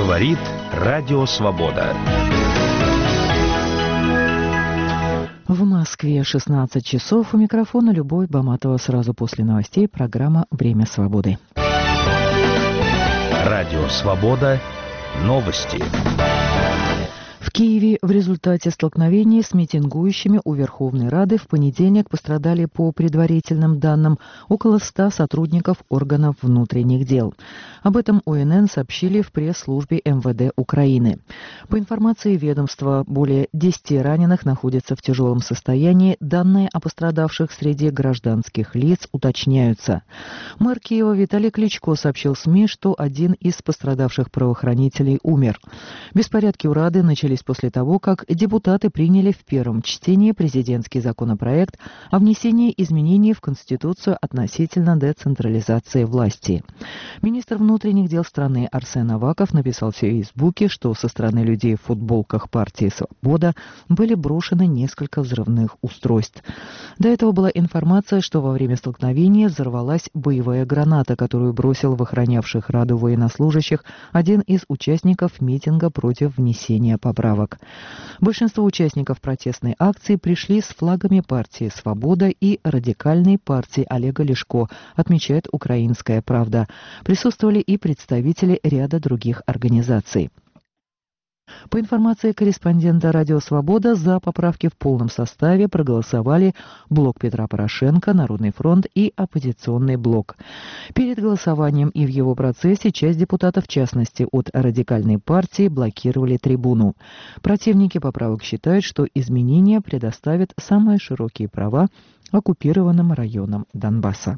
Говорит Радио Свобода. В Москве 16 часов. У микрофона Любовь Баматова. Сразу после новостей программа «Время свободы». Радио Свобода. Новости. В Киеве в результате столкновений с митингующими у Верховной Рады в понедельник пострадали, по предварительным данным, около 100 сотрудников органов внутренних дел. Об этом ОНН сообщили в пресс-службе МВД Украины. По информации ведомства, более 10 раненых находятся в тяжелом состоянии. Данные о пострадавших среди гражданских лиц уточняются. Мэр Киева Виталий Кличко сообщил СМИ, что один из пострадавших правоохранителей умер. Беспорядки у Рады начались после того, как депутаты приняли в первом чтении президентский законопроект о внесении изменений в Конституцию относительно децентрализации власти. Министр внутренних дел страны Арсен Аваков написал в Фейсбуке, что со стороны людей в футболках партии «Свобода» были брошены несколько взрывных устройств. До этого была информация, что во время столкновения взорвалась боевая граната, которую бросил в охранявших Раду военнослужащих один из участников митинга против внесения поправок. Большинство участников протестной акции пришли с флагами партии «Свобода» и радикальной партии Олега Ляшко, отмечает «Украинская правда». Присутствовали и представители ряда других организаций. По информации корреспондента «Радио Свобода», за поправки в полном составе проголосовали Блок Петра Порошенко, Народный фронт и Оппозиционный блок. Перед голосованием и в его процессе часть депутатов, в частности от радикальной партии, блокировали трибуну. Противники поправок считают, что изменения предоставят самые широкие права оккупированным районам Донбасса.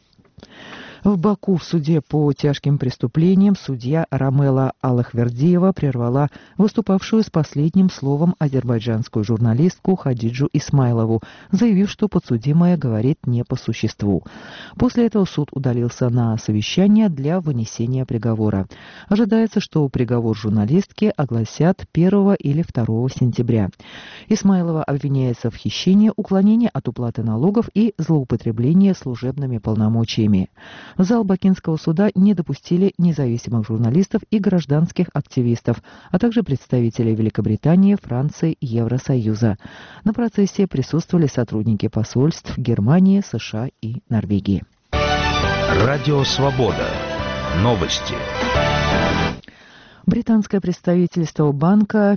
В Баку в суде по тяжким преступлениям судья Рамела Аллахвердиева прервала выступавшую с последним словом азербайджанскую журналистку Хадиджу Исмайлову, заявив, что подсудимая говорит не по существу. После этого суд удалился на совещание для вынесения приговора. Ожидается, что приговор журналистки огласят 1 или 2 сентября. Исмайлова обвиняется в хищении, уклонении от уплаты налогов и злоупотреблении служебными полномочиями. В зал Бакинского суда не допустили независимых журналистов и гражданских активистов, а также представителей Великобритании, Франции и Евросоюза. На процессе присутствовали сотрудники посольств Германии, США и Норвегии. Радио Свобода. Новости. Британское представительство банка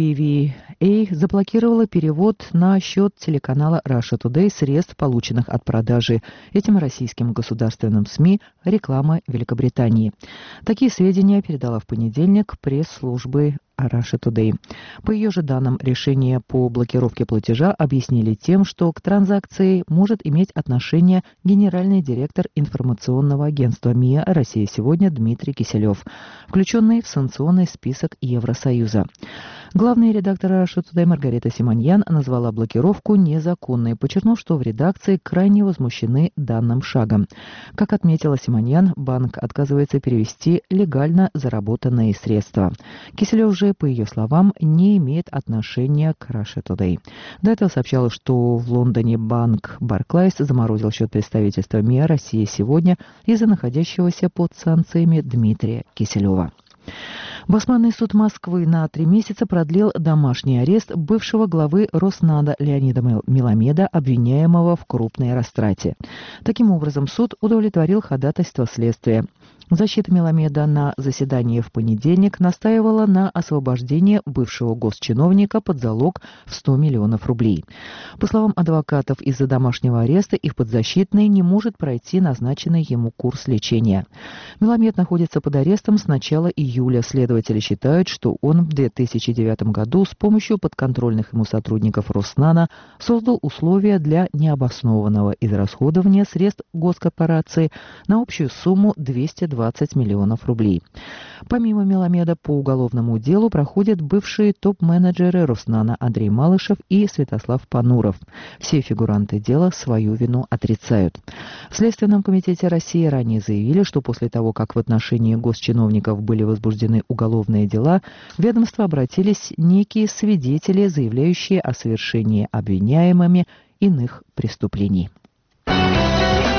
BBVA заблокировало перевод на счет телеканала Russia Today средств, полученных от продажи этим российским государственным СМИ рекламы Великобритании. Такие сведения передала в понедельник пресс-службы Russia Today. По ее же данным, решение по блокировке платежа объяснили тем, что к транзакции может иметь отношение генеральный директор информационного агентства МИА «Россия сегодня» Дмитрий Киселев, включенный в санкционный список Евросоюза. Главный редактор Russia Today Маргарита Симоньян назвала блокировку незаконной, подчеркнув, что в редакции крайне возмущены данным шагом. Как отметила Симоньян, банк отказывается перевести легально заработанные средства. Киселев же, по ее словам, не имеет отношения к Russia Today. До этого сообщалось, что в Лондоне банк Barclays заморозил счет представительства МИА «Россия сегодня» из-за находящегося под санкциями Дмитрия Киселева. Басманный суд Москвы на 3 месяца продлил домашний арест бывшего главы Роснада Леонида Меламеда, обвиняемого в крупной растрате. Таким образом, суд удовлетворил ходатайство следствия. Защита Меламеда на заседании в понедельник настаивала на освобождении бывшего госчиновника под залог в 100 миллионов рублей. По словам адвокатов, из-за домашнего ареста их подзащитный не может пройти назначенный ему курс лечения. Меламед находится под арестом с начала июля. Следователи считают, что он в 2009 году с помощью подконтрольных ему сотрудников Роснана создал условия для необоснованного израсходования средств госкорпорации на общую сумму 220 миллионов рублей. Помимо Меламеда по уголовному делу проходят бывшие топ-менеджеры Роснана Андрей Малышев и Святослав Пануров. Все фигуранты дела свою вину отрицают. В Следственном комитете России ранее заявили, что после того, как в отношении госчиновников были возбуждены уголовные дела, в ведомство обратились некие свидетели, заявляющие о совершении обвиняемыми иных преступлений.